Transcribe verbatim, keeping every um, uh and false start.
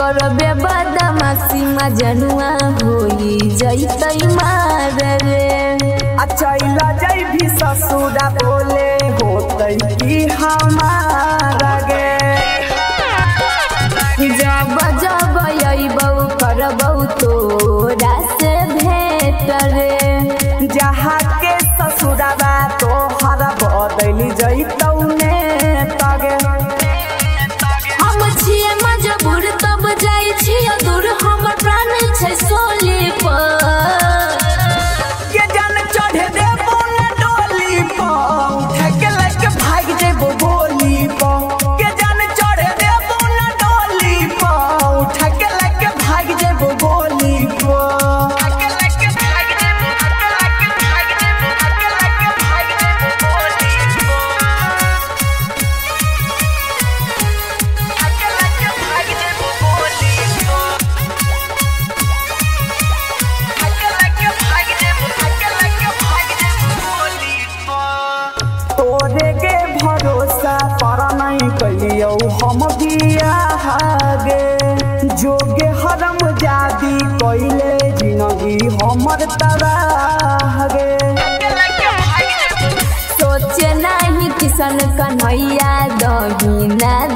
करबे बदमाशी मजनुआ होई जैतै मार रे। चला जाई भी ससुरा बोले होतै की हमारा गे। जब जब अइबौ करबौ तोरा से भेट रे। जहाँ के ससुराबा तोहरा बदली जैतौ ने तगे। हम छिए मजबूर तब जाइ छिए दूर हमर प्राण छै सोली पर। के जान चढ़े देबो न डोली पर उठा के लेके भाग जेबो गोली पर। के जान चढ़े देबो न डोली पर उठा के लेके भाग जेबो गोली पर। के लेके भाग जेबो के लेके भाग जेबो के लेके भाग जेबो गोली पर। के लेके भाग जेबो गोली पर। के लेके भाग जेबो के लेके भाग जेबो गोली पर। तोरे के भरोसा पर नहीं कलियो हम बियाह गे। जोगे हरम जादी कइले जिंदगी हमर तबाह गे। सोचे नहीं किसन कन्हैया दही ना